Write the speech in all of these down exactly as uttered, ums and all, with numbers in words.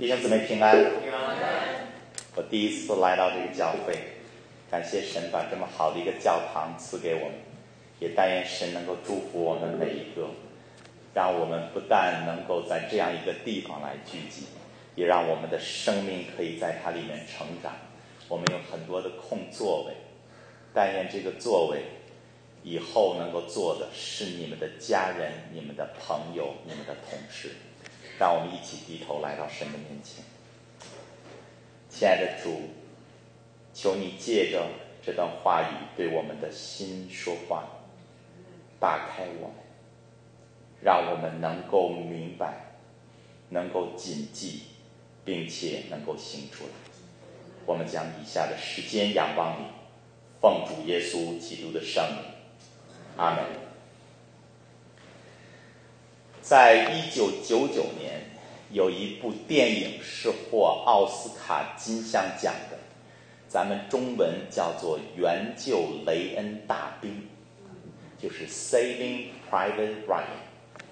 弟兄姊妹平安。我第一次来到这个教会，感谢神把这么好的一个教堂赐给我们，也但愿神能够祝福我们每一个，让我们不但能够在这样一个地方来聚集，也让我们的生命可以在它里面成长。我们有很多的空座位，但愿这个座位以后能够坐的是你们的家人、你们的朋友、你们的同事。让我们一起低头来到神的面前。亲爱的主，求你借着这段话语对我们的心说话，打开我们，让我们能够明白，能够谨记，并且能够行出来。我们将以下的时间仰望你，奉主耶稣基督的圣名，阿门。在一九九九年，有一部电影是获奥斯卡金像奖的，咱们中文叫做《援救雷恩大兵》，就是 Saving Private Ryan。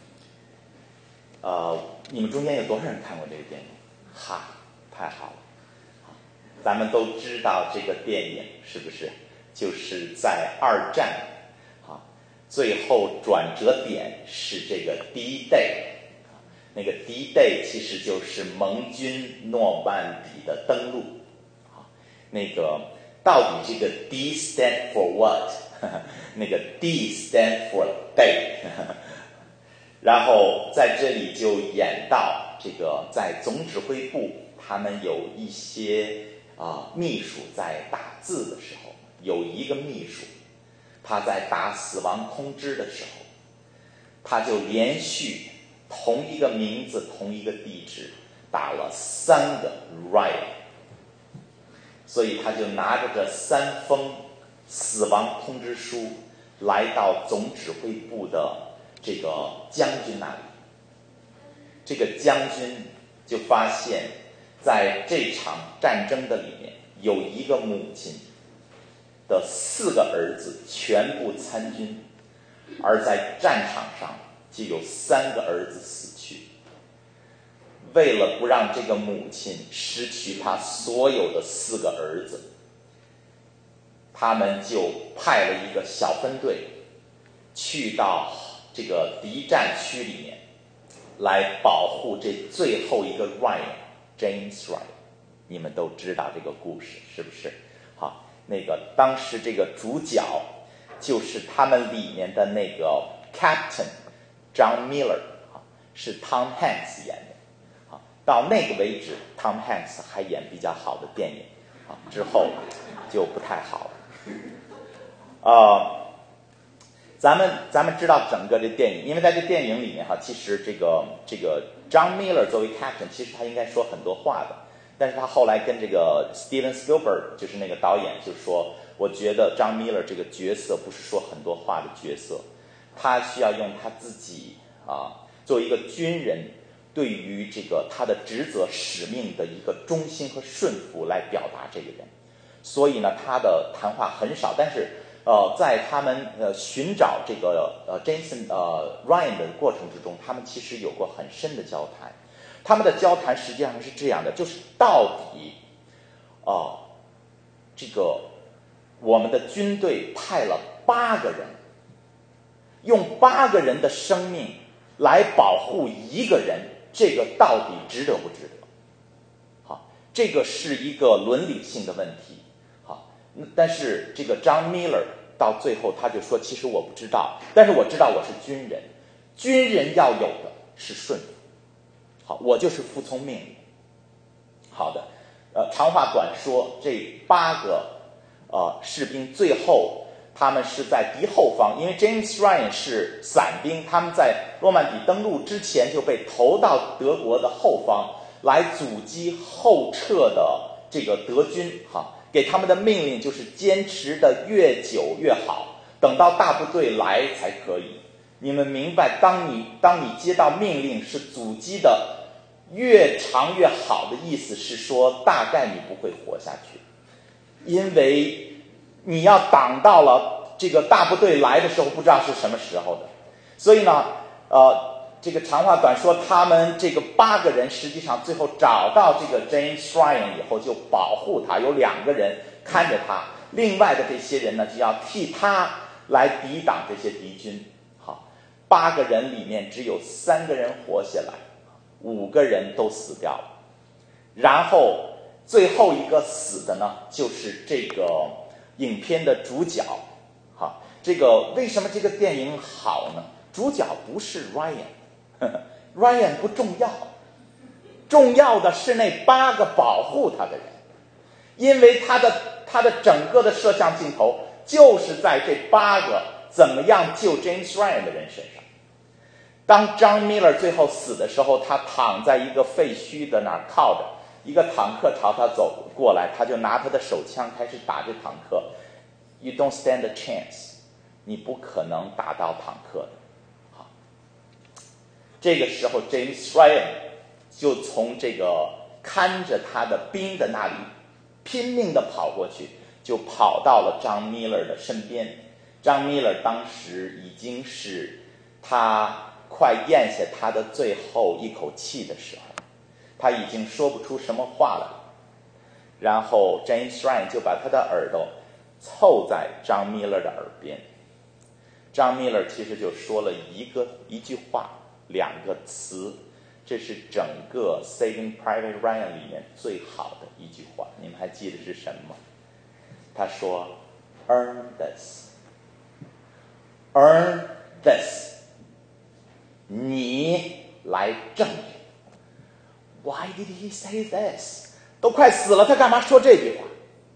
呃，你们中间有多少人看过这个电影？哈，太好了！咱们都知道这个电影是不是就是在二战？最后转折点是这个 D-Day， 那个 D-Day 其实就是盟军诺曼底的登陆。那个到底这个 D stand for what？ 那个 D stand for day。然后在这里就演到这个在总指挥部，他们有一些啊、呃、秘书在打字的时候，有一个秘书。他在打死亡通知的时候，他就连续同一个名字同一个地址打了三个 Ryan， 所以他就拿着这三封死亡通知书来到总指挥部的这个将军那里。这个将军就发现在这场战争的里面有一个母亲的四个儿子全部参军，而在战场上就有三个儿子死去。为了不让这个母亲失去她所有的四个儿子，他们就派了一个小分队去到这个敌占区里面来保护这最后一个 Ryan James Ryan。 你们都知道这个故事是不是？好，那个当时这个主角就是他们里面的那个 Captain John Miller， 是 Tom Hanks 演的。到那个为止 Tom Hanks 还演比较好的电影，之后就不太好了。呃，咱们咱们知道整个这电影，因为在这电影里面哈，其实这个这个 John Miller 作为 Captain， 其实他应该说很多话的。但是他后来跟这个 Steven Spielberg， 就是那个导演就说，我觉得张 Miller 这个角色不是说很多话的角色，他需要用他自己啊，作为一个军人对于这个他的职责使命的一个忠心和顺服来表达这个人。所以呢，他的谈话很少，但是呃，在他们呃寻找这个呃 Jason 呃 Ryan 的过程之中，他们其实有过很深的交谈。他们的交谈实际上是这样的，就是到底哦、呃，这个我们的军队派了八个人，用八个人的生命来保护一个人，这个到底值得不值得？好，这个是一个伦理性的问题。好，但是这个张 Miller 到最后他就说，其实我不知道，但是我知道我是军人，军人要有的是顺服。好，我就是服从命令。好的，呃，长话短说，这八个呃士兵最后他们是在敌后方，因为 James Ryan 是伞兵，他们在诺曼底登陆之前就被投到德国的后方来阻击后撤的这个德军。哈，给他们的命令就是坚持的越久越好，等到大部队来才可以。你们明白，当你当你接到命令是阻击的越长越好的意思是说，大概你不会活下去，因为你要挡到了这个大部队来的时候，不知道是什么时候的。所以呢，呃， 这个长话短说，他们这个八个人实际上最后找到这个 James Ryan 以后，就保护他，有两个人看着他，另外的这些人呢，就要替他来抵挡这些敌军。好，八个人里面只有三个人活下来，五个人都死掉了。然后最后一个死的呢，就是这个影片的主角。好，这个为什么这个电影好呢？主角不是 Ryan， Ryan 不重要，重要的是那八个保护他的人，因为他的他的整个的摄像镜头就是在这八个怎么样救 James Ryan 的人身上。当 John Miller 最后死的时候，他躺在一个废墟的那儿靠着，一个坦克朝他走过来，他就拿他的手枪开始打这坦克。You don't stand a chance， 你不可能打到坦克的。好，这个时候 James Ryan 就从这个看着他的兵的那里拼命地跑过去，就跑到了John Miller 的身边。John Miller 当时已经是他快咽下他的最后一口气的时候，他已经说不出什么话来了。然后 James Ryan 就把他的耳朵凑在John Miller 的耳边。John Miller 其实就说了一个一句话，两个词，这是整个 Saving Private Ryan 里面最好的一句话，你们还记得是什么吗？他说 Earn this， Earn this， 你来挣。Why did he say this？ 都快死了，他干嘛说这句话？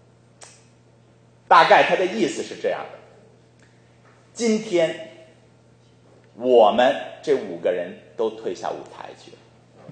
大概他的意思是这样的：今天我们这五个人都退下舞台去了，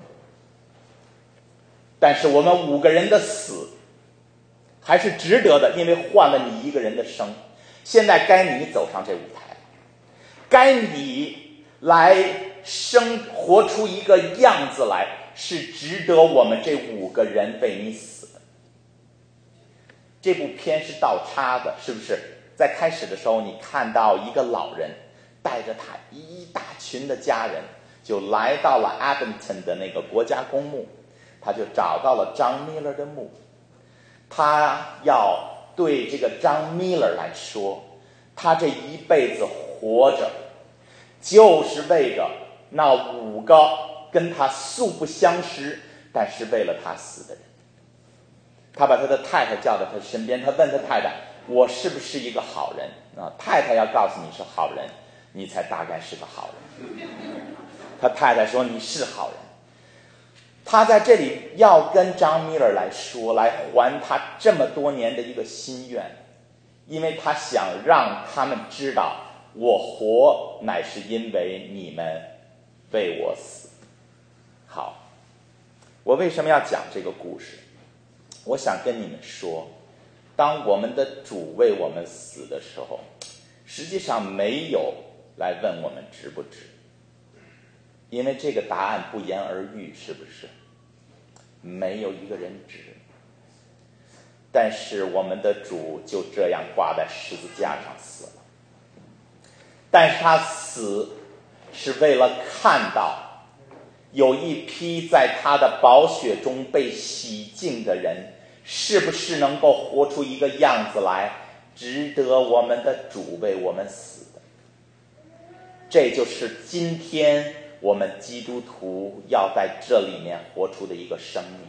但是我们五个人的死还是值得的，因为换了你一个人的生。现在该你走上这舞台，该你来生活出一个样子来，是值得我们这五个人为你死的。这部片是倒插的，是不是？在开始的时候，你看到一个老人带着他一大群的家人，就来到了 Abington 的那个国家公墓，他就找到了John Miller 的墓。他要对这个John Miller来说，他这一辈子活着，就是为着那五个跟他素不相识，但是为了他死的人。他把他的太太叫到他身边，他问他太太：“我是不是一个好人？”啊，太太要告诉你是好人，你才大概是个好人。他太太说：“你是好人。”他在这里要跟John Miller来说，来还他这么多年的一个心愿，因为他想让他们知道，我活乃是因为你们为我死。好，我为什么要讲这个故事？我想跟你们说，当我们的主为我们死的时候，实际上没有来问我们值不值，因为这个答案不言而喻，是不是？没有一个人值。但是我们的主就这样挂在十字架上死了。但是他死是为了看到有一批在他的宝血中被洗净的人，是不是能够活出一个样子来，值得我们的主为我们死的。这就是今天我们基督徒要在这里面活出的一个生命。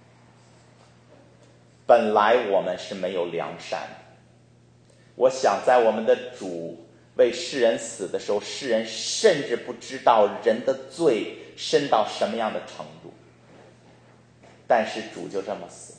本来我们是没有良善的，我想在我们的主为世人死的时候，世人甚至不知道人的罪深到什么样的程度，但是主就这么死。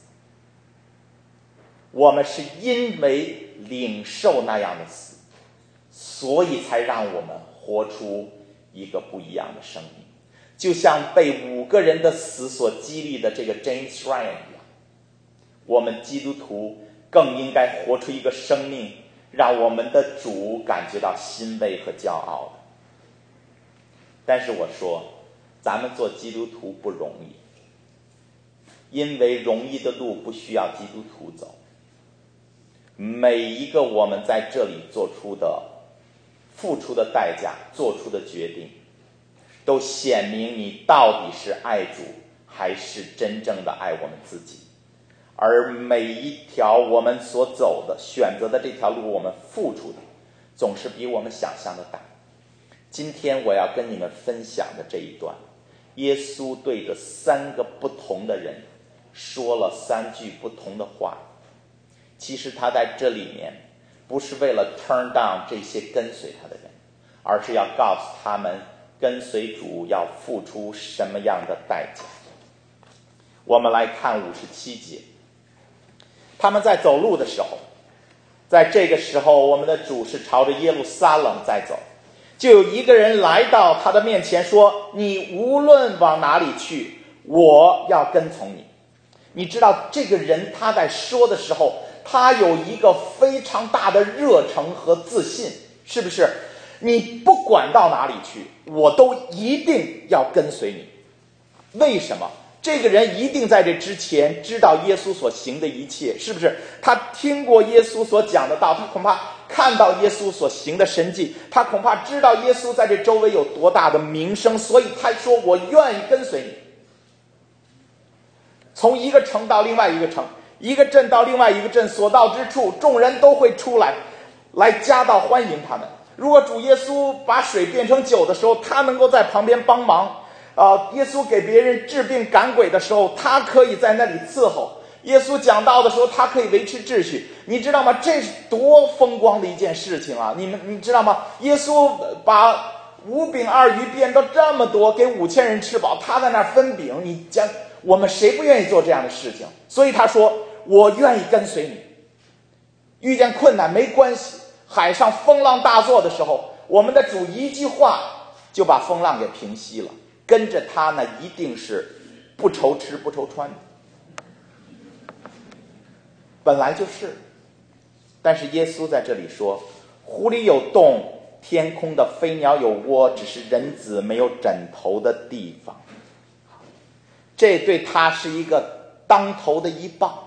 我们是因为领受那样的死，所以才让我们活出一个不一样的生命，就像被五个人的死所激励的这个 James Ryan 一样，我们基督徒更应该活出一个生命，让我们的主感觉到欣慰和骄傲的。但是我说，咱们做基督徒不容易，因为容易的路不需要基督徒走。每一个我们在这里做出的、付出的代价、做出的决定， 都显明你到底是爱主还是真正的爱我们自己。而每一条我们所走的选择的这条路，我们付出的总是比我们想象的大。今天我要跟你们分享的这一段，耶稣对着三个不同的人说了三句不同的话。其实他在这里面不是为了 turn down 这些跟随他的人，而是要告诉他们跟随主要付出什么样的代价。我们来看五十七节，他们在走路的时候，在这个时候我们的主是朝着耶路撒冷在走，就有一个人来到他的面前说，你无论往哪里去，我要跟从你。你知道这个人他在说的时候，他有一个非常大的热诚和自信，是不是？你不管到哪里去，我都一定要跟随你。为什么？这个人一定在这之前知道耶稣所行的一切，是不是？他听过耶稣所讲的道，他恐怕看到耶稣所行的神迹，他恐怕知道耶稣在这周围有多大的名声，所以他说我愿意跟随你。从一个城到另外一个城，一个镇到另外一个镇，所到之处众人都会出来来夹道欢迎他们。如果主耶稣把水变成酒的时候，他能够在旁边帮忙。呃，耶稣给别人治病赶鬼的时候，他可以在那里伺候。耶稣讲道的时候，他可以维持秩序。你知道吗？这是多风光的一件事情啊！你们你知道吗？耶稣把五饼二鱼变到这么多，给五千人吃饱，他在那儿分饼。你讲我们谁不愿意做这样的事情？所以他说我愿意跟随你。遇见困难没关系，海上风浪大作的时候，我们的主一句话就把风浪给平息了。跟着他呢，一定是不愁吃不愁穿的，本来就是。但是耶稣在这里说，湖里有洞，天空的飞鸟有窝，只是人子没有枕头的地方。这对他是一个当头的一棒。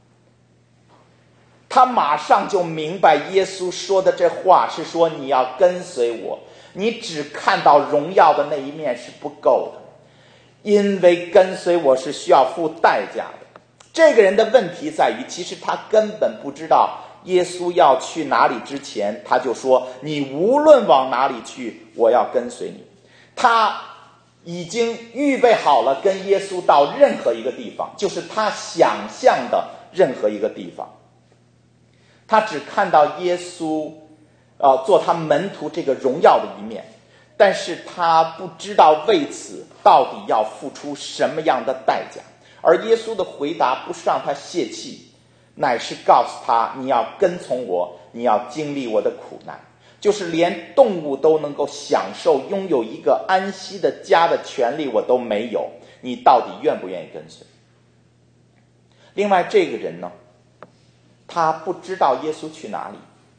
他马上就明白耶稣说的这话是说，你要跟随我，你只看到荣耀的那一面是不够的，因为跟随我是需要付代价的。这个人的问题在于，其实他根本不知道耶稣要去哪里之前，他就说你无论往哪里去，我要跟随你。他已经预备好了跟耶稣到任何一个地方，就是他想象的任何一个地方。他只看到耶稣呃，做他门徒这个荣耀的一面，但是他不知道为此到底要付出什么样的代价。而耶稣的回答不是让他泄气，乃是告诉他，你要跟从我，你要经历我的苦难，就是连动物都能够享受拥有一个安息的家的权利我都没有，你到底愿不愿意跟随？另外这个人呢，他不知道耶稣去哪里。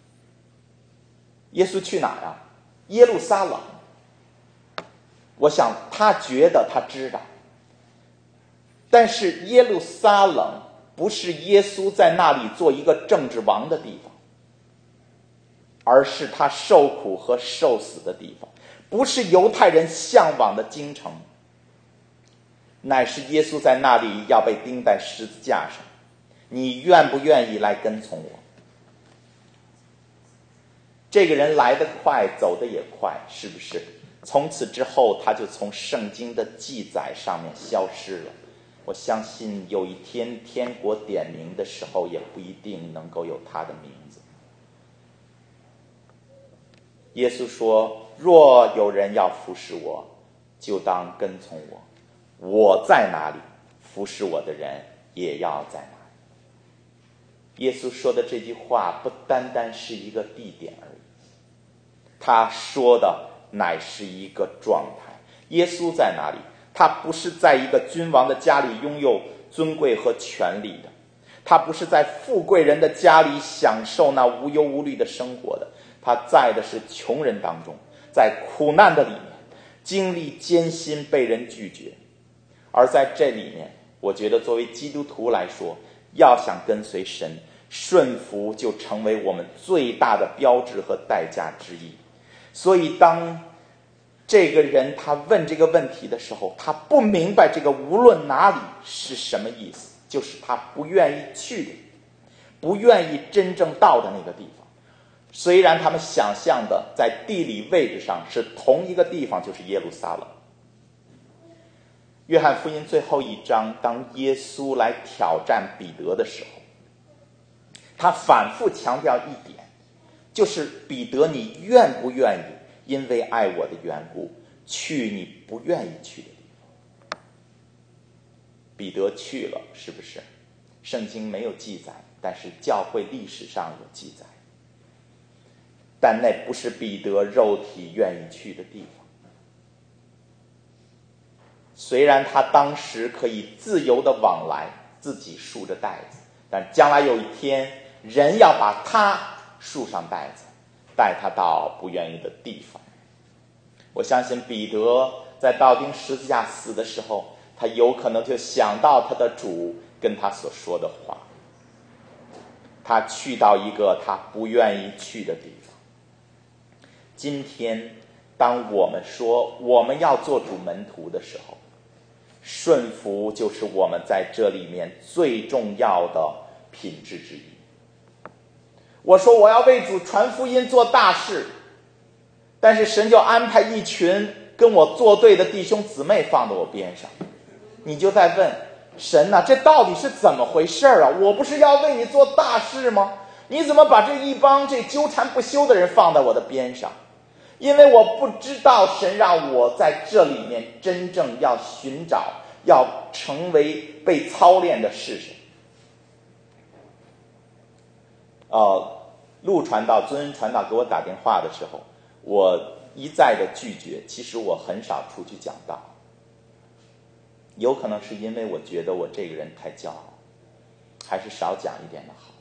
耶稣去哪呀？耶路撒冷。我想他觉得他知道，但是耶路撒冷不是耶稣在那里做一个政治王的地方，而是他受苦和受死的地方，不是犹太人向往的京城，乃是耶稣在那里要被钉在十字架上。你愿不愿意来跟从我？这个人来得快，走得也快，是不是？从此之后，他就从圣经的记载上面消失了。我相信有一天天国点名的时候，也不一定能够有他的名字。耶稣说，若有人要服侍我，就当跟从我，我在哪里，服侍我的人也要在哪里。耶稣说的这句话不单单是一个地点而已，他说的乃是一个状态。耶稣在哪里？他不是在一个君王的家里拥有尊贵和权力的，他不是在富贵人的家里享受那无忧无虑的生活的，他在的是穷人当中，在苦难的里面经历艰辛，被人拒绝。而在这里面，我觉得作为基督徒来说，要想跟随神，顺服就成为我们最大的标志和代价之一。所以当这个人他问这个问题的时候，他不明白这个无论哪里是什么意思，就是他不愿意去的，不愿意真正到的那个地方。虽然他们想象的在地理位置上是同一个地方，就是耶路撒冷。约翰福音最后一章，当耶稣来挑战彼得的时候，他反复强调一点，就是彼得，你愿不愿意因为爱我的缘故去你不愿意去的地方？彼得去了，是不是？圣经没有记载，但是教会历史上有记载。但那不是彼得肉体愿意去的地方。虽然他当时可以自由的往来，自己束着带子，但将来有一天，人要把他束上带子，带他到不愿意的地方。我相信彼得在道钉十字架死的时候，他有可能就想到他的主跟他所说的话，他去到一个他不愿意去的地方。今天当我们说我们要做主门徒的时候，顺服就是我们在这里面最重要的品质之一。我说我要为主传福音做大事，但是神就安排一群跟我作对的弟兄姊妹放在我边上，你就在问神啊，这到底是怎么回事啊？我不是要为你做大事吗？你怎么把这一帮这纠缠不休的人放在我的边上？因为我不知道神让我在这里面真正要寻找，要成为被操练的是谁。呃，陆传道、尊恩传道给我打电话的时候，我一再的拒绝。其实我很少出去讲道，有可能是因为我觉得我这个人太骄傲，还是少讲一点的好。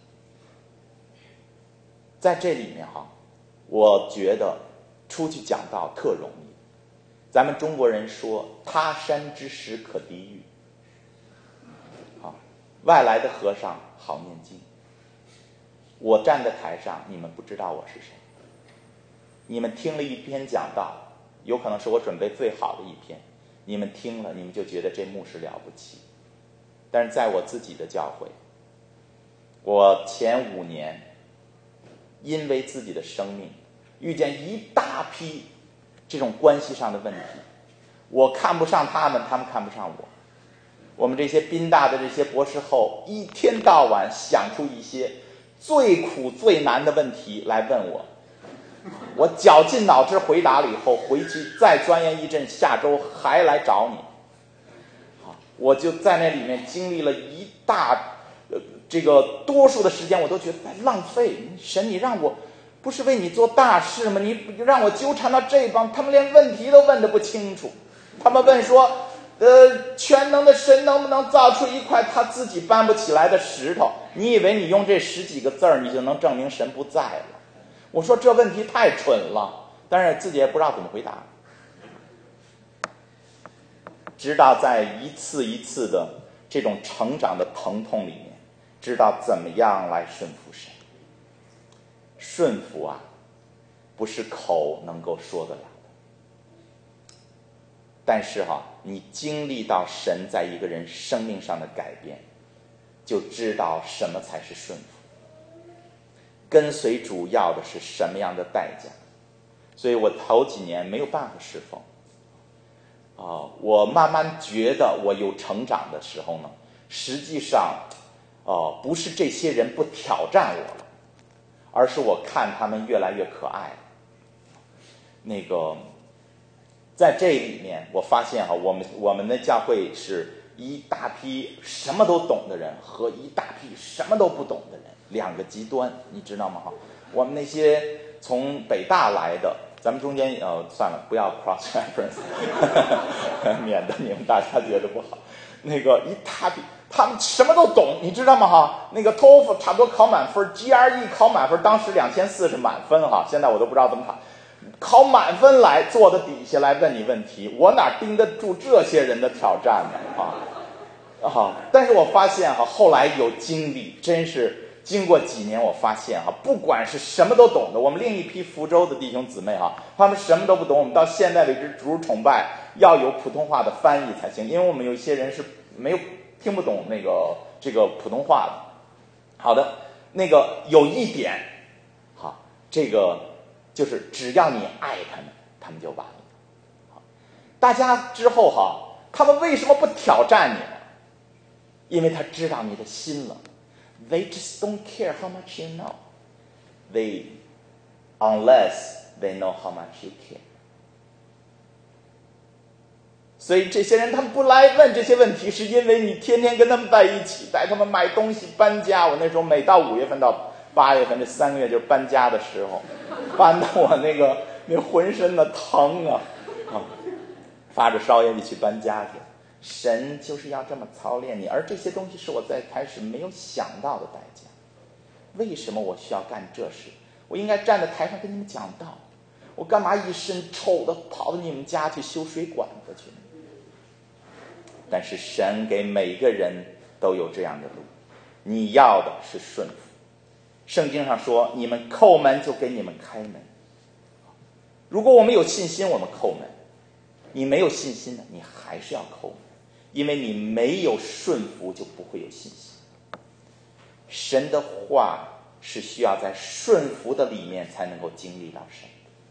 在这里面哈，我觉得出去讲道特容易。咱们中国人说他山之石可敌玉，好，外来的和尚好念经。我站在台上，你们不知道我是谁。你们听了一篇讲道，有可能是我准备最好的一篇，你们听了，你们就觉得这牧师了不起。但是在我自己的教会，我前五年因为自己的生命遇见一大批这种关系上的问题，我看不上他们，他们看不上我。我们这些宾大的这些博士后，一天到晚想出一些最苦最难的问题来问我，我绞尽脑汁回答了以后，回去再钻研一阵，下周还来找你。我就在那里面经历了一大呃这个多数的时间，我都觉得浪费。神，你让我不是为你做大事吗？你让我纠缠到这帮，他们连问题都问得不清楚。他们问说，呃，全能的神能不能造出一块他自己搬不起来的石头？你以为你用这十几个字儿，你就能证明神不在了？我说这问题太蠢了，但是自己也不知道怎么回答。直到在一次一次的这种成长的疼痛里面，知道怎么样来顺服神。顺服啊，不是口能够说得了的。但是哈、啊，你经历到神在一个人生命上的改变，就知道什么才是顺服。跟随主要的是什么样的代价？所以我头几年没有办法侍奉。啊、呃，我慢慢觉得我有成长的时候呢，实际上，哦、呃，不是这些人不挑战我了，而是我看他们越来越可爱了。那个，在这里面，我发现哈，我们我们的教会是一大批什么都懂的人和一大批什么都不懂的人，两个极端，你知道吗？哈，我们那些从北大来的。咱们中间呃算了，不要 cross reference， 免得你们大家觉得不好。那个一大批，他们什么都懂，你知道吗？哈，那个 T O E F L 差不多考满分 ，G R E 考满分，当时两千四是满分哈，现在我都不知道怎么考。考满分来坐在底下来问你问题，我哪盯得住这些人的挑战呢？啊啊！但是我发现哈，后来有经历，真是经过几年，我发现哈，不管是什么都懂的，我们另一批福州的弟兄姊妹哈，他们什么都不懂。我们到现在为止，主日崇拜要有普通话的翻译才行，因为我们有一些人是没有听不懂那个这个普通话的。好的，那个有一点，好，这个就是只要你爱他们，他们就完了。好，大家之后哈，他们为什么不挑战你呢？因为他知道你的心了。They just don't care how much you know. They, unless they know how much you care. 所以这些人他们不来问这些问题，是因为你天天跟他们在一起，带他们买东西、搬家。我那时候每到五月份到八月份这三个月就是搬家的时候，搬到我那个那浑身的疼啊啊，发着烧也得去搬家去。神就是要这么操练你，而这些东西是我在开始没有想到的代价。为什么我需要干这事？我应该站在台上跟你们讲道，我干嘛一身臭的跑到你们家去修水管子去？但是神给每个人都有这样的路，你要的是顺服。圣经上说，你们叩门就给你们开门。如果我们有信心，我们叩门；你没有信心的，你还是要叩门。因为你没有顺服，就不会有信心。神的话是需要在顺服的里面才能够经历到神。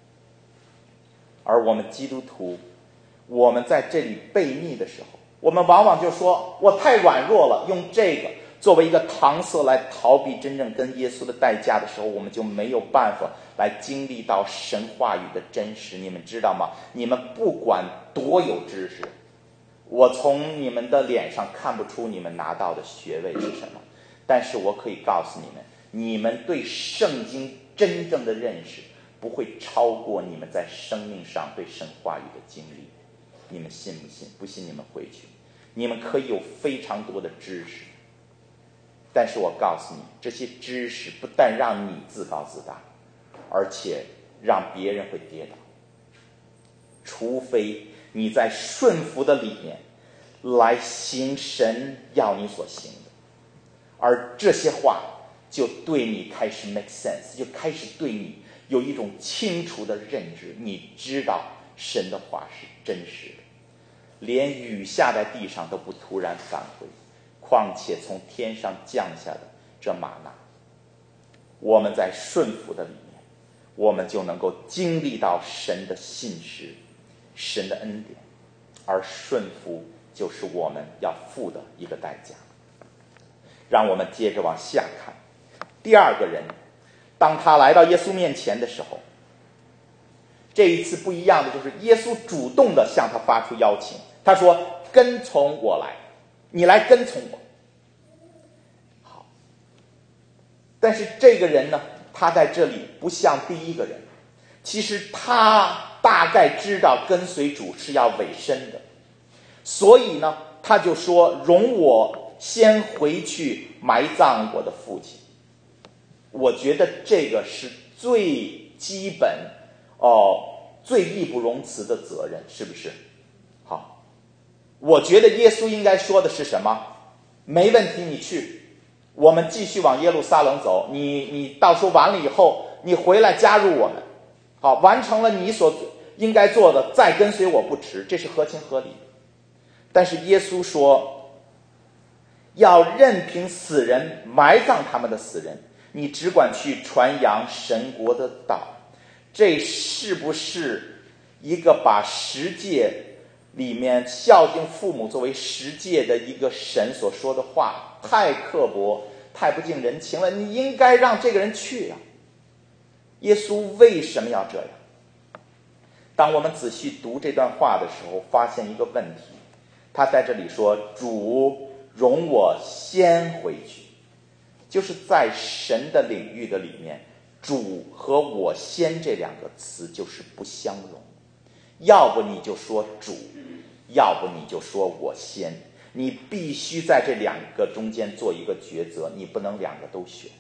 而我们基督徒，我们在这里悖逆的时候，我们往往就说我太软弱了，用这个作为一个搪塞来逃避真正跟耶稣的代价的时候，我们就没有办法来经历到神话语的真实。你们知道吗？你们不管多有知识，我从你们的脸上看不出你们拿到的学位是什么，但是我可以告诉你们，你们对圣经真正的认识不会超过你们在生命上对神话语的经历。你们信不信？不信你们回去。你们可以有非常多的知识，但是我告诉你，这些知识不但让你自高自大，而且让别人会跌倒。除非你在顺服的里面来行神要你所行的，而这些话就对你开始 make sense， 就开始对你有一种清楚的认知。你知道神的话是真实的，连雨下在地上都不突然返回，况且从天上降下的这玛纳。我们在顺服的里面，我们就能够经历到神的信实，神的恩典，而顺服就是我们要付的一个代价。让我们接着往下看，第二个人，当他来到耶稣面前的时候，这一次不一样的就是耶稣主动的向他发出邀请，他说：跟从我来，你来跟从我。好，但是这个人呢，他在这里不像第一个人，其实他大概知道跟随主是要委身的，所以呢，他就说：容我先回去埋葬我的父亲。我觉得这个是最基本哦，最义不容辞的责任，是不是？好，我觉得耶稣应该说的是什么？没问题，你去，我们继续往耶路撒冷走，你你到时候完了以后，你回来加入我们。好，完成了你所应该做的，再跟随我不迟，这是合情合理的。但是耶稣说，要任凭死人埋葬他们的死人，你只管去传扬神国的道。这是不是一个把十诫里面孝敬父母作为十诫的一个神所说的话？太刻薄，太不近人情了，你应该让这个人去啊。耶稣为什么要这样？当我们仔细读这段话的时候，发现一个问题，他在这里说：主容我先回去，就是在神的领域的里面，主和我先这两个词就是不相容。要不你就说主，要不你就说我先，你必须在这两个中间做一个抉择，你不能两个都选。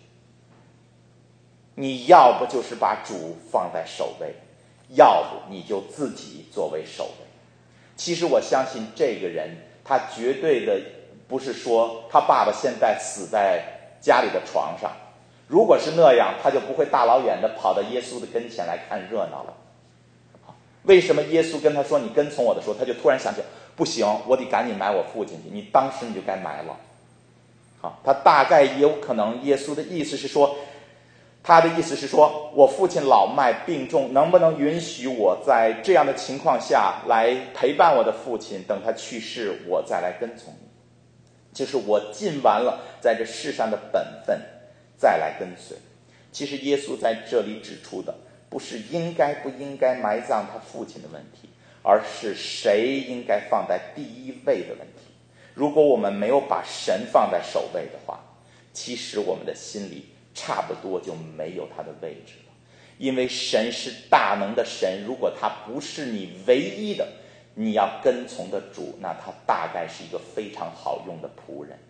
你要不就是把主放在首位，要不你就自己作为首位。其实我相信这个人，他绝对的不是说他爸爸现在死在家里的床上， 如果是那样，他就不会大老远的跑到耶稣的跟前来看热闹了。为什么耶稣跟他说你跟从我的时候，他就突然想起不行，我得赶紧埋我父亲去，你当时你就该埋了。好，他大概有可能耶稣的意思是说，他的意思是说，我父亲老迈病重，能不能允许我在这样的情况下来陪伴我的父亲，等他去世我再来跟从你，就是我尽完了在这世上的本分再来跟随。其实耶稣在这里指出的不是应该不应该埋葬他父亲的问题，而是谁应该放在第一位的问题。如果我们没有把神放在首位的话，其实我们的心里差不多就没有他的位置了。因为神是大能的神，如果他不是你唯一的你要跟从的主，那他大概是一个非常好用的仆人。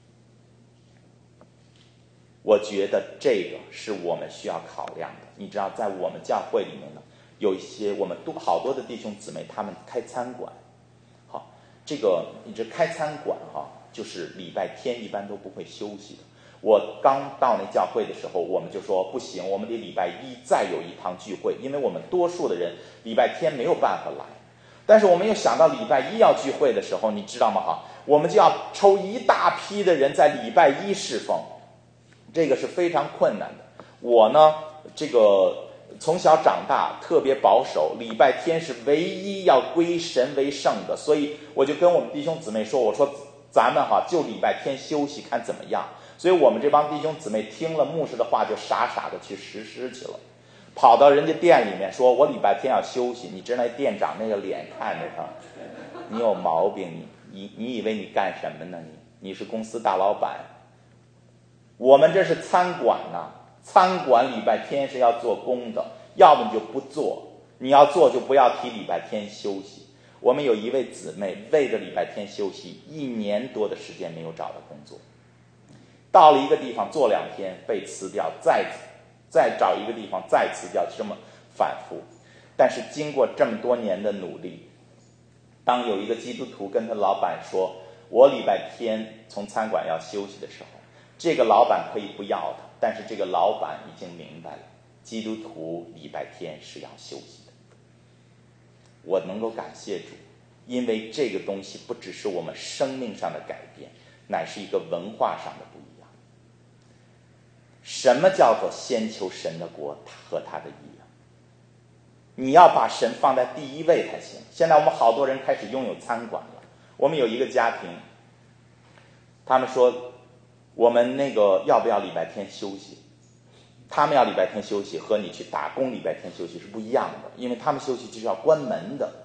我觉得这个是我们需要考量的。你知道在我们教会里面呢，有一些我们都好多的弟兄姊妹，他们开餐馆。好，这个你这开餐馆哈，就是礼拜天一般都不会休息的。我刚到那教会的时候，我们就说不行，我们得礼拜一再有一堂聚会，因为我们多数的人礼拜天没有办法来。但是我们又想到礼拜一要聚会的时候，你知道吗哈，我们就要抽一大批的人在礼拜一侍奉，这个是非常困难的。我呢，这个从小长大特别保守，礼拜天是唯一要归神为圣的，所以我就跟我们弟兄姊妹说，我说咱们哈就礼拜天休息看怎么样。所以我们这帮弟兄姊妹听了牧师的话，就傻傻的去实施去了，跑到人家店里面说我礼拜天要休息。你知道那店长那个脸看着他，你有毛病，你你你以为你干什么呢？你你是公司大老板。我们这是餐馆呢，餐馆礼拜天是要做工的，要么你就不做，你要做就不要提礼拜天休息。我们有一位姊妹为着礼拜天休息，一年多的时间没有找到工作，到了一个地方做两天被辞掉，再再找一个地方再辞掉，这么反复。但是经过这么多年的努力，当有一个基督徒跟他老板说我礼拜天从餐馆要休息的时候，这个老板可以不要他，但是这个老板已经明白了基督徒礼拜天是要休息的。我能够感谢主，因为这个东西不只是我们生命上的改变，乃是一个文化上的不一样。什么叫做先求神的国和他的义啊？你要把神放在第一位才行。现在我们好多人开始拥有餐馆了。我们有一个家庭，他们说我们那个要不要礼拜天休息？他们要礼拜天休息和你去打工礼拜天休息是不一样的，因为他们休息就是要关门的。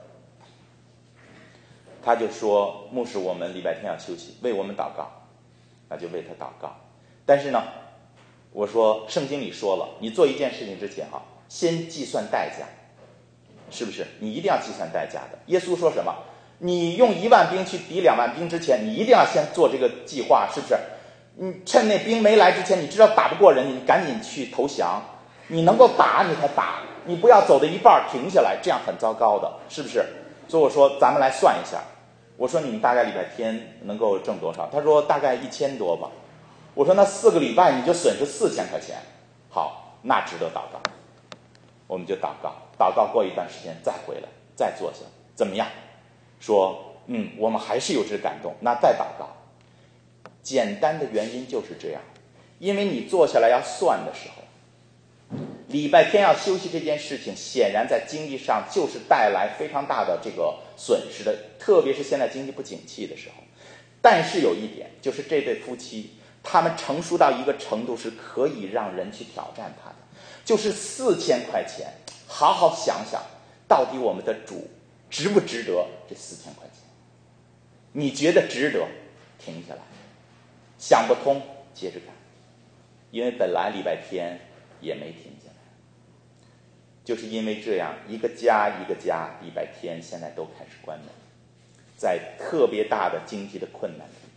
他就说牧师，我们礼拜天要休息，为我们祷告。那就为他祷告。但是呢，我说圣经里说了，你做一件事情之前啊，先计算代价，是不是？你一定要计算代价的。耶稣说什么？你用一万兵去抵两万兵之前，你一定要先做这个计划，是不是？你趁那兵没来之前，你知道打不过人，你赶紧去投降。你能够打你才打，你不要走到一半停下来，这样很糟糕的，是不是？所以我说咱们来算一下。我说你们大概礼拜天能够挣多少？他说大概一千多吧。我说那四个礼拜你就损失四千块钱。好，那值得祷告。我们就祷告，祷告过一段时间再回来，再坐下，怎么样？说嗯，我们还是有这感动，那再祷告。简单的原因就是这样，因为你坐下来要算的时候，礼拜天要休息这件事情，显然在经济上就是带来非常大的这个损失的，特别是现在经济不景气的时候。但是有一点，就是这对夫妻他们成熟到一个程度是可以让人去挑战他的，就是四千块钱，好好想想，到底我们的主值不值得这四千块钱？你觉得值得，停下来，想不通接着干，因为本来礼拜天也没停下来。就是因为这样，一个家一个家礼拜天现在都开始关门，在特别大的经济的困难里面。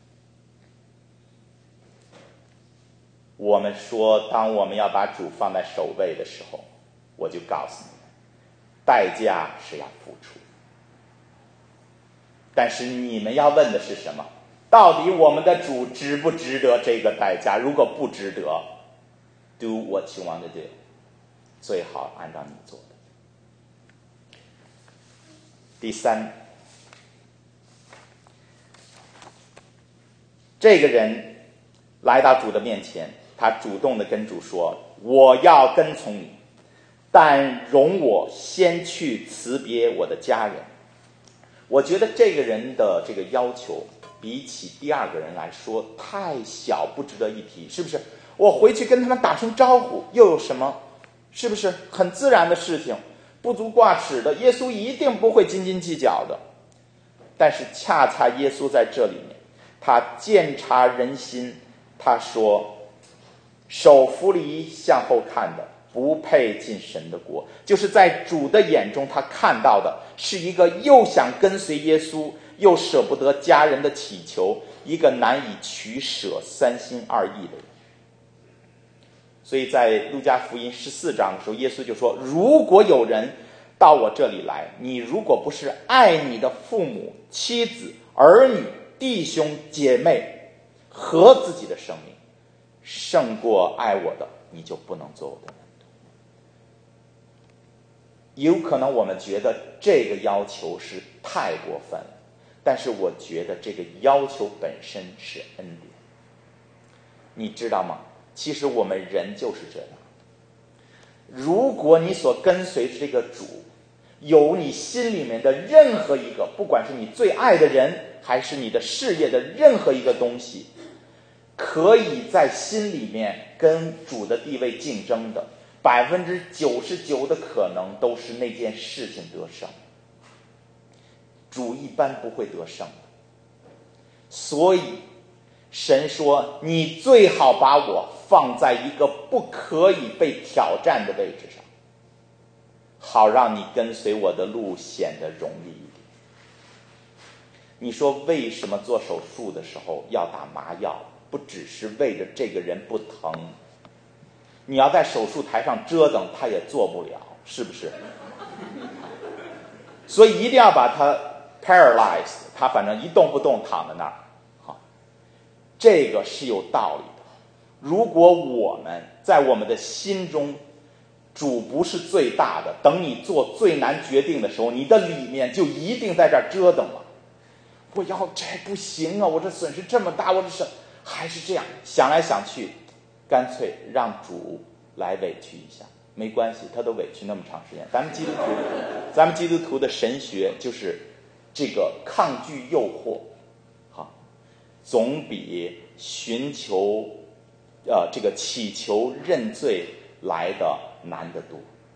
我们说当我们要把主放在首位的时候，我就告诉你们，代价是要付出。但是你们要问的是什么？到底我们的主值不值得这个代价？如果不值得， do what you want to do， 最好按照你做的。第三，这个人来到主的面前，他主动的跟主说，我要跟从你，但容我先去辞别我的家人。我觉得这个人的这个要求比起第二个人来说太小，不值得一提，是不是？我回去跟他们打声招呼又有什么？是不是很自然的事情，不足挂齿的，耶稣一定不会斤斤计较的。但是恰恰耶稣在这里面，他鉴察人心，他说，手扶犁向后看的不配进神的国。就是在主的眼中，他看到的是一个又想跟随耶稣又舍不得家人的祈求，一个难以取舍三心二意的人。所以在路加福音十四章的时候，耶稣就说，如果有人到我这里来，你如果不是爱你的父母、妻子、儿女、弟兄、姐妹和自己的生命，胜过爱我的，你就不能做我的门徒。有可能我们觉得这个要求是太过分了，但是我觉得这个要求本身是恩典。你知道吗？其实我们人就是这样，如果你所跟随这个主有你心里面的任何一个，不管是你最爱的人还是你的事业的任何一个东西，可以在心里面跟主的地位竞争的，百分之九十九的可能都是那件事情得胜，主一般不会得胜的。所以神说，你最好把我放在一个不可以被挑战的位置上，好让你跟随我的路显得容易一点。你说为什么做手术的时候要打麻药？不只是为着这个人不疼，你要在手术台上折腾他也做不了，是不是？所以一定要把他 paralyzed， 他反正一动不动躺在那儿。好，这个是有道理的。如果我们在我们的心中，主不是最大的，等你做最难决定的时候，你的里面就一定在这儿折腾了。我要这不行啊，我这损失这么大，我这是还是这样想来想去，干脆让主来委屈一下，没关系，他都委屈那么长时间。咱们基督徒，咱们基督徒的神学就是这个抗拒诱惑，好，总比寻求呃这个祈求认罪来的难得多。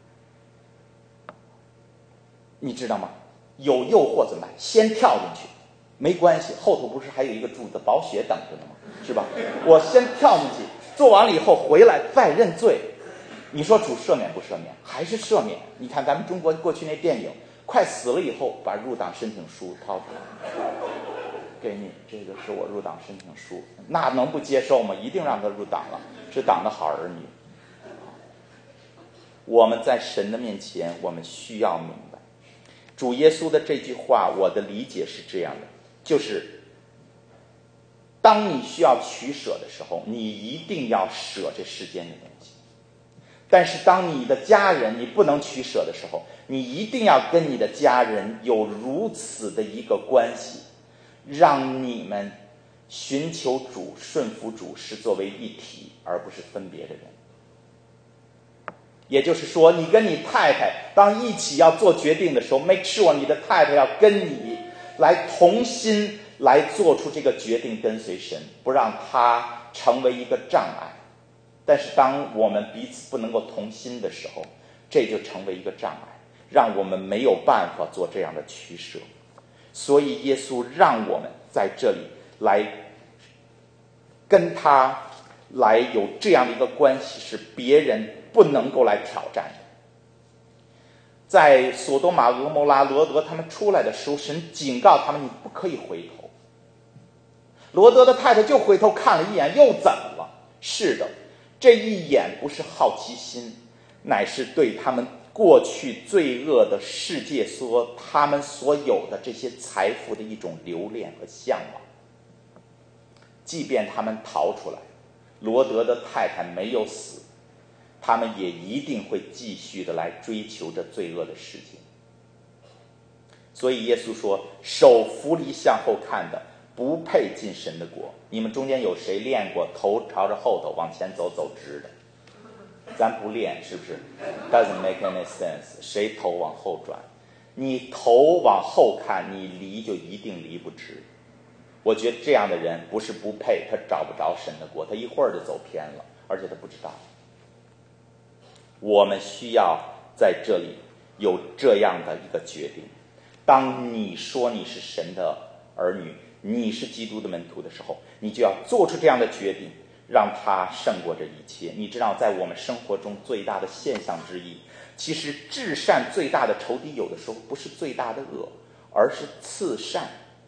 你知道吗？有诱惑怎么办？先跳进去，没关系，后头不是还有一个主的宝血等着呢吗？是吧？我先跳进去，做完了以后回来再认罪。你说主赦免不赦免？还是赦免。你看咱们中国过去那电影，快死了以后把入党申请书掏出来，给你，这个是我入党申请书，那能不接受吗？一定让他入党了，是党的好儿女。我们在神的面前，我们需要明白主耶稣的这句话，我的理解是这样的，就是当你需要取舍的时候，你一定要舍这世间的东西。但是当你的家人你不能取舍的时候，你一定要跟你的家人有如此的一个关系，让你们寻求主、顺服主是作为一体，而不是分别的人。也就是说，你跟你太太当一起要做决定的时候， make sure 你的太太要跟你来同心来做出这个决定，跟随神，不让它成为一个障碍。但是当我们彼此不能够同心的时候，这就成为一个障碍，让我们没有办法做这样的取舍。所以耶稣让我们在这里来跟他来有这样的一个关系，是别人不能够来挑战的。在索多玛、俄摩拉、罗德他们出来的时候，神警告他们，你不可以回头。罗德的太太就回头看了一眼，又怎么了？是的，这一眼不是好奇心，乃是对他们过去罪恶的世界所他们所有的这些财富的一种留恋和向往。即便他们逃出来，罗德的太太没有死， 他们也一定会继续的来追求着罪恶的事情。所以耶稣说，手扶犁向后看的不配进神的国。你们中间有谁练过头朝着后头往前走走直的？咱不练，是不是 ？Doesn't make any sense。谁头往后转？你头往后看，你离就一定离不直。我觉得这样的人不是不配，他找不着神的国，他一会儿就走偏了，而且他不知道。我们需要在这里有这样的一个决定。当你说你是神的儿女，你是基督的门徒的时候，你就要做出这样的决定，让他胜过这一切。你知道，在我们生活中最大的现象之一，其实至善最大的仇敌有的时候不是最大的恶，而是次善，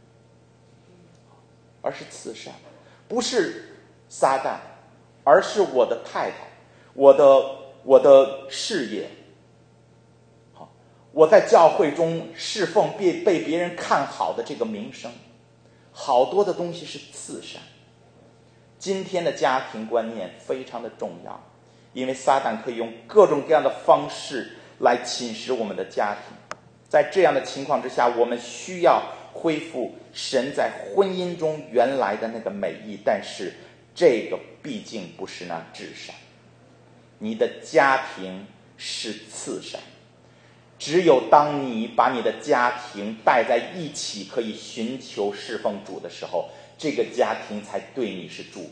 而是次善，不是撒旦，而是我的太太，我的我的事业，好，我在教会中侍奉被被别人看好的这个名声，好多的东西是次善。今天的家庭观念非常的重要，因为撒旦可以用各种各样的方式来侵蚀我们的家庭。在这样的情况之下，我们需要恢复神在婚姻中原来的那个美意，但是这个毕竟不是那至善。你的家庭是次善，只有当你把你的家庭带在一起，可以寻求侍奉主的时候，这个家庭才对你是祝福。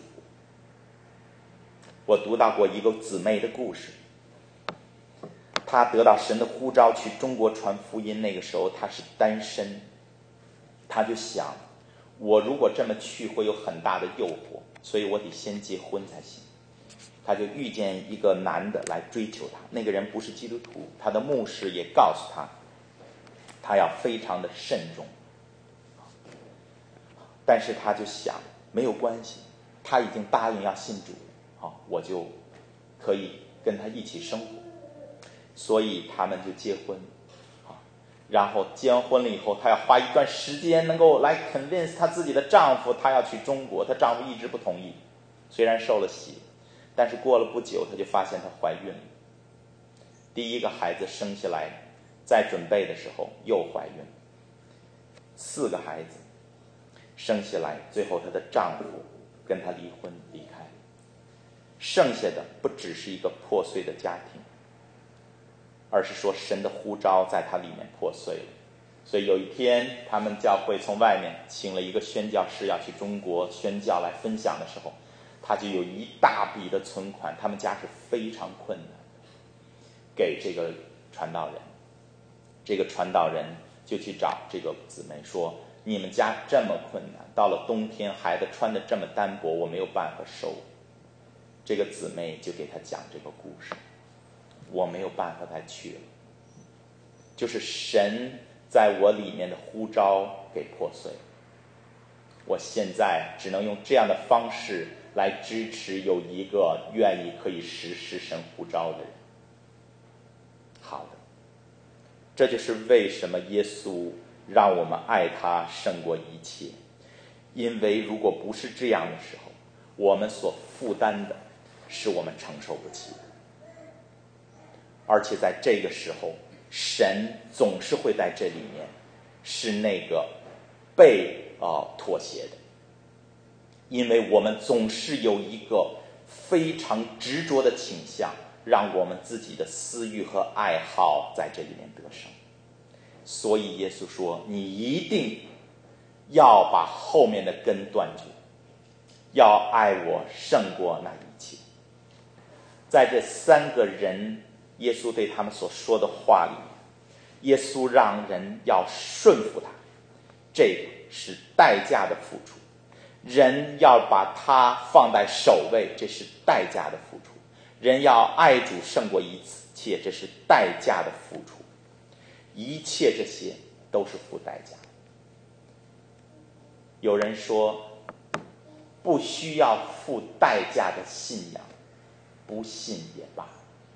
我读到过一个姊妹的故事，她得到神的呼召去中国传福音，那个时候她是单身，她就想，我如果这么去会有很大的诱惑，所以我得先结婚才行。她就遇见一个男的来追求她，那个人不是基督徒，他的牧师也告诉他，他要非常的慎重。但是他就想，没有关系，他已经答应要信主，好，我就可以跟他一起生活。所以他们就结婚，然后结婚了以后，她要花一段时间能够来 convince 她自己的丈夫，她要去中国。她丈夫一直不同意，虽然受了洗，但是过了不久，她就发现她怀孕了。第一个孩子生下来，在准备的时候又怀孕，四个孩子生下来，最后她的丈夫跟她离婚离开，剩下的不只是一个破碎的家庭，而是说神的呼召在她里面破碎了。所以有一天他们教会从外面请了一个宣教师要去中国宣教来分享的时候，他就有一大笔的存款，他们家是非常困难的，给这个传道人。这个传道人就去找这个姊妹说，你们家这么困难，到了冬天孩子穿得这么单薄，我没有办法收。这个姊妹就给他讲这个故事，我没有办法再去了，就是神在我里面的呼召给破碎了，我现在只能用这样的方式来支持有一个愿意可以实施神呼召的人。好的，这就是为什么耶稣让我们爱他胜过一切，因为如果不是这样的时候，我们所负担的是我们承受不起的。而且在这个时候，神总是会在这里面是那个被呃妥协的，因为我们总是有一个非常执着的倾向，让我们自己的私欲和爱好在这里面得胜。所以耶稣说，你一定要把后面的根断绝，要爱我胜过那一切。在这三个人耶稣对他们所说的话里面，耶稣让人要顺服他，这个是代价的付出。人要把他放在首位，这是代价的付出。人要爱主胜过一切，这是代价的付出。一切这些都是付代价。有人说，不需要付代价的信仰，不信也罢。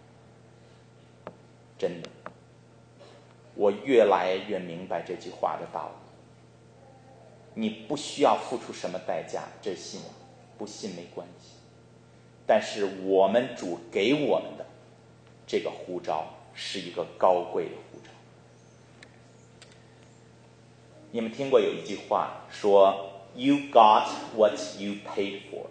真的，我越来越明白这句话的道理。你不需要付出什么代价，这是信仰，不信没关系。但是我们主给我们的这个呼召是一个高贵的呼召。你们听过有一句话说 You got what you paid for.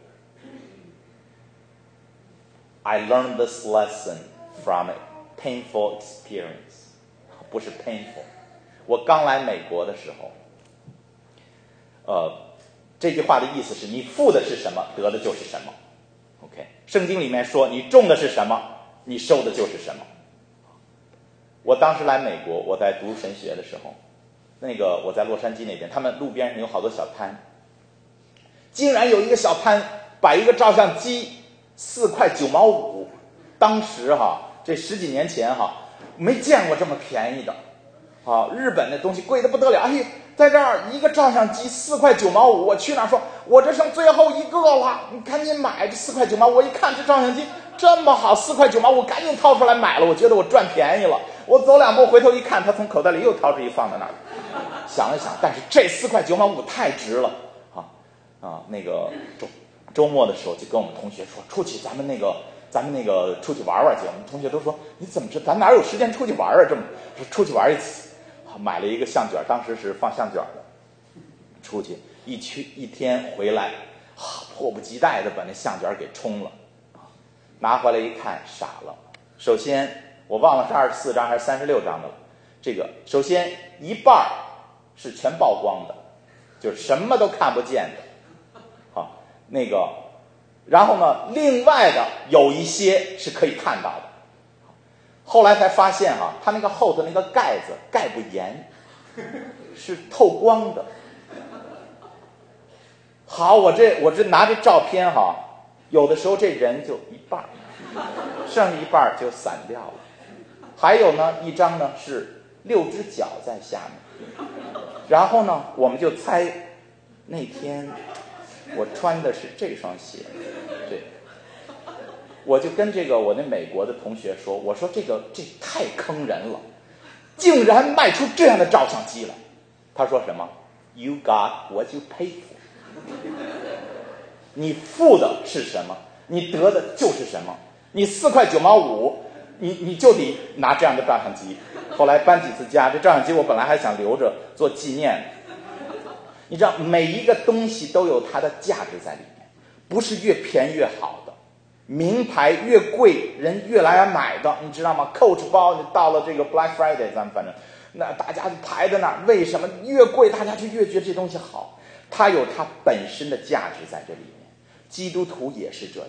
I learned this lesson from a painful experience. 不是 painful. 我刚来美国的时候，呃，这句话的意思是你付的是什么，得的就是什么。OK， 圣经里面说你种的是什么，你收的就是什么。我当时来美国，我在读神学的时候，那个我在洛杉矶那边，他们路边上有好多小摊，竟然有一个小摊摆一个照相机，四块九毛五。当时哈，这十几年前哈，没见过这么便宜的。啊，日本的东西贵得不得了，哎，在这儿一个照相机四块九毛五，我去那儿说，我这剩最后一个了，你赶紧买这四块九毛。我一看这照相机这么好，四块九毛，我赶紧掏出来买了，我觉得我赚便宜了。我走两步回头一看，他从口袋里又掏出一放在那儿，想了想，但是这四块九毛五太值了啊啊！那个周周末的时候就跟我们同学说，出去咱们那个。咱们那个出去玩玩去，我们同学都说你怎么这咱哪有时间出去玩啊？这么出去玩一次，买了一个相卷，当时是放相卷的，出去一去一天回来，啊，迫不及待的把那相卷给冲了，拿回来一看傻了。首先我忘了是二十四张还是三十六张的了，这个首先一半是全曝光的，就是什么都看不见的，啊，那个。然后呢，另外的有一些是可以看到的。后来才发现哈、啊，它那个后头那个盖子盖不严，是透光的。好，我这我这拿这照片哈、啊，有的时候这人就一半，剩下一半就散掉了。还有呢，一张呢是六只脚在下面。然后呢，我们就猜那天。我穿的是这双鞋，对，我就跟这个我那美国的同学说，我说这个这太坑人了，竟然卖出这样的照相机来。他说什么 ？You got what you paid for。你付的是什么，你得的就是什么。你四块九毛五，你你就得拿这样的照相机。后来搬几次家，这照相机我本来还想留着做纪念。你知道每一个东西都有它的价值在里面，不是越便宜越好的，名牌越贵人越来买的，你知道吗 ？Coach 包你到了这个 Black Friday， 咱们反正那大家就排在那儿，为什么越贵大家就越觉得这东西好？它有它本身的价值在这里面。基督徒也是这样，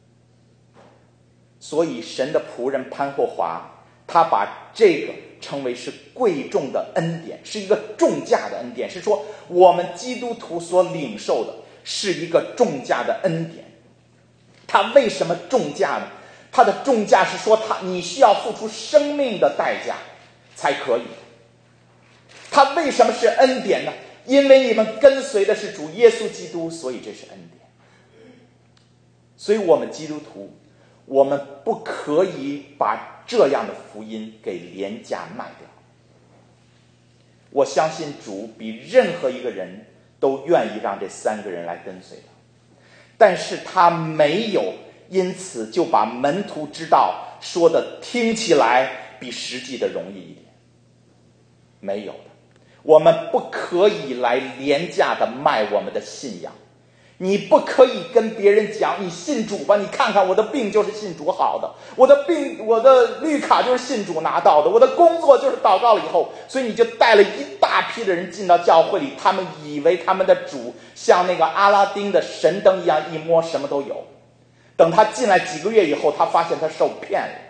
所以神的仆人潘霍华，他把这个称为是贵重的恩典，是一个重价的恩典，是说我们基督徒所领受的是一个重价的恩典。它为什么重价呢？它的重价是说它你需要付出生命的代价才可以。它为什么是恩典呢？因为你们跟随的是主耶稣基督，所以这是恩典。所以我们基督徒，我们不可以把这样的福音给廉价卖掉。我相信主比任何一个人都愿意让这三个人来跟随他，但是他没有因此就把门徒之道说的听起来比实际的容易一点，没有的。我们不可以来廉价的卖我们的信仰。你不可以跟别人讲你信主吧，你看看我的病就是信主好的，我的病我的绿卡就是信主拿到的，我的工作就是祷告了以后，所以你就带了一大批的人进到教会里，他们以为他们的主像那个阿拉丁的神灯一样，一摸什么都有。等他进来几个月以后，他发现他受骗了。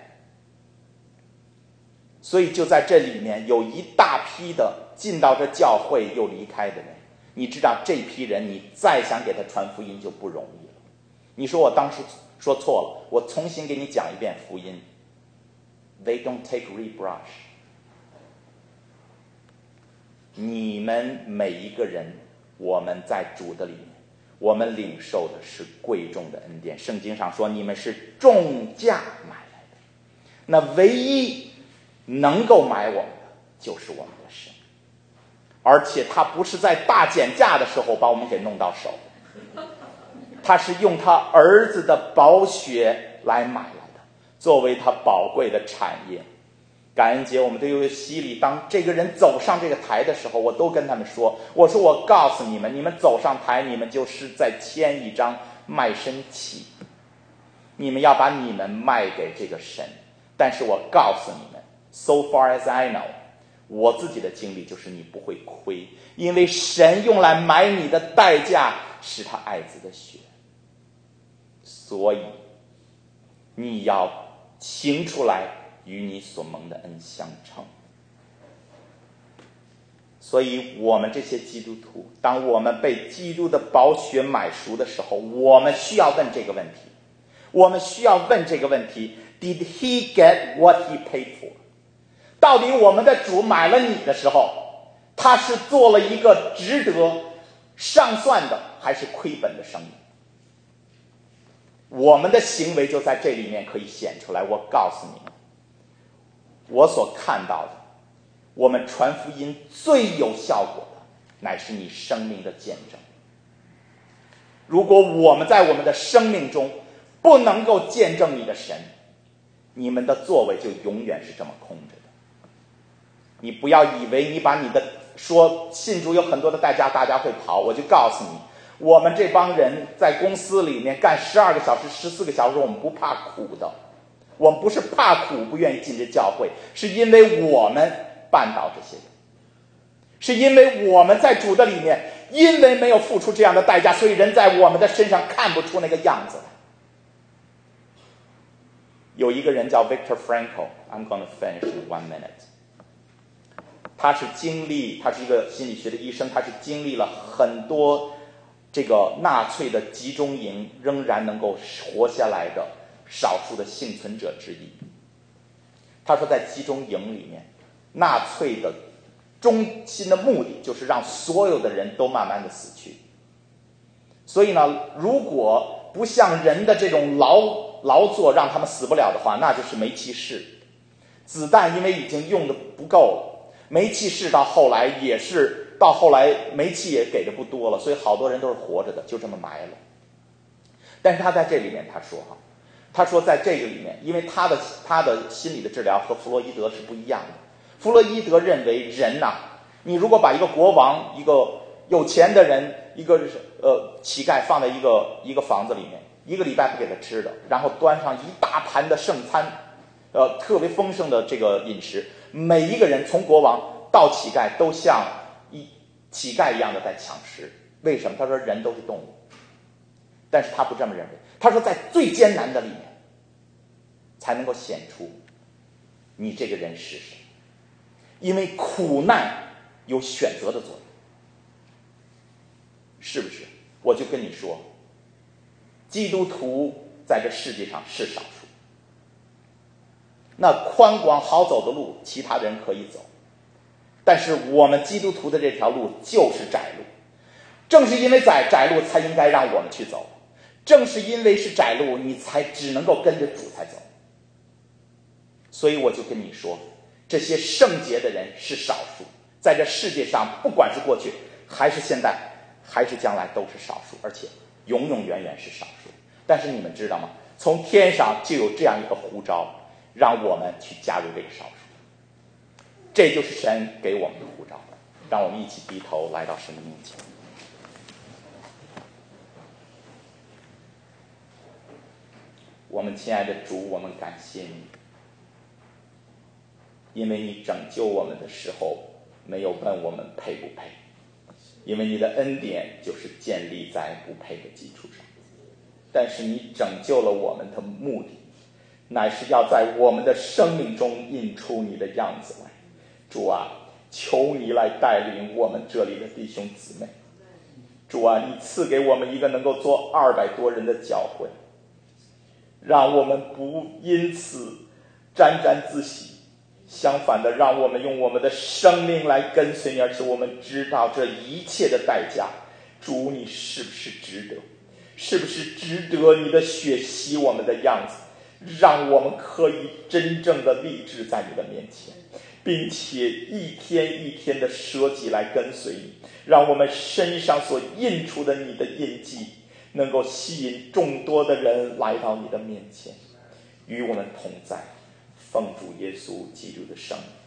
所以就在这里面有一大批的进到这教会又离开的人，你知道这批人你再想给他传福音就不容易了。你说我当时说错了，我重新给你讲一遍福音。 They don't take rebrush。 你们每一个人，我们在主的里面，我们领受的是贵重的恩典。圣经上说你们是重价买来的，那唯一能够买我们的就是我们的神，而且他不是在大减价的时候把我们给弄到手，他是用他儿子的宝血来买来的。 作为他宝贵的产业。感恩节我们都有洗礼，当这个人走上这个台的时候，我都跟他们说，我说我告诉你们，你们走上台，你们就是在签一张卖身契，你们要把你们卖给这个神。但是我告诉你们 so far as I know， 我自己的经历就是你不会亏，因为神用来买你的代价是他爱子的血，所以你要行出来，与你所蒙的恩相称。所以我们这些基督徒，当我们被基督的宝血买赎的时候，我们需要问这个问题，我们需要问这个问题 Did he get what he paid for？ 到底我们的主买了你的时候，他是做了一个值得上算的还是亏本的生意？我们的行为就在这里面可以显出来。我告诉你们，我所看到的，我们传福音最有效果的乃是你生命的见证。如果我们在我们的生命中不能够见证你的神，你们的座位就永远是这么空着的。你不要以为你把你的说信主有很多的代价，大家会跑。我就告诉你，我们这帮人在公司里面干十二个小时十四个小时，我们不怕苦的。我们不是怕苦不愿意进这教会，是因为我们绊倒这些人，是因为我们在主的里面，因为没有付出这样的代价，所以人在我们的身上看不出那个样子来。有一个人叫 Viktor Frankl， I'm going to finish in one minute。 他是经历，他是一个心理学的医生，他是经历了很多这个纳粹的集中营，仍然能够活下来的少数的幸存者之一。他说在集中营里面，纳粹的中心的目的就是让所有的人都慢慢的死去。所以呢，如果不像人的这种劳劳作让他们死不了的话，那就是煤气室。子弹因为已经用的不够了，煤气室到后来也是到后来煤气也给的不多了，所以好多人都是活着的，就这么埋了。但是他在这里面他说哈，他说在这个里面，因为他的他的心理的治疗和弗洛伊德是不一样的。弗洛伊德认为人呐、啊，你如果把一个国王、一个有钱的人、一个呃乞丐放在一个一个房子里面，一个礼拜不给他吃的，然后端上一大盘的圣餐，呃特别丰盛的这个饮食，每一个人从国王到乞丐都像一乞丐一样的在抢食。为什么？他说人都是动物，但是他不这么认为。他说在最艰难的里面才能够显出你这个人是谁，因为苦难有选择的作用，是不是？我就跟你说，基督徒在这世界上是少数，那宽广好走的路其他人可以走，但是我们基督徒的这条路就是窄路，正是因为在窄路才应该让我们去走，正是因为是窄路，你才只能够跟着主才走。所以我就跟你说，这些圣洁的人是少数，在这世界上不管是过去还是现在还是将来都是少数，而且永永远远是少数。但是你们知道吗？从天上就有这样一个呼召，让我们去加入这个少数，这就是神给我们的呼召。让我们一起低头来到神的面前。我们亲爱的主，我们感谢你，因为你拯救我们的时候没有问我们配不配，因为你的恩典就是建立在不配的基础上。但是你拯救了我们的目的，乃是要在我们的生命中印出你的样子来。主啊，求你来带领我们这里的弟兄姊妹。主啊，你赐给我们一个能够做二百多人的教会，让我们不因此沾沾自喜，相反的，让我们用我们的生命来跟随你，而且我们知道这一切的代价，主你是不是值得？是不是值得你的血洗我们的样子，让我们可以真正的立志在你的面前，并且一天一天的舍己来跟随你，让我们身上所印出的你的印记能够吸引众多的人来到你的面前。 与我们同在，奉主耶稣基督的圣名。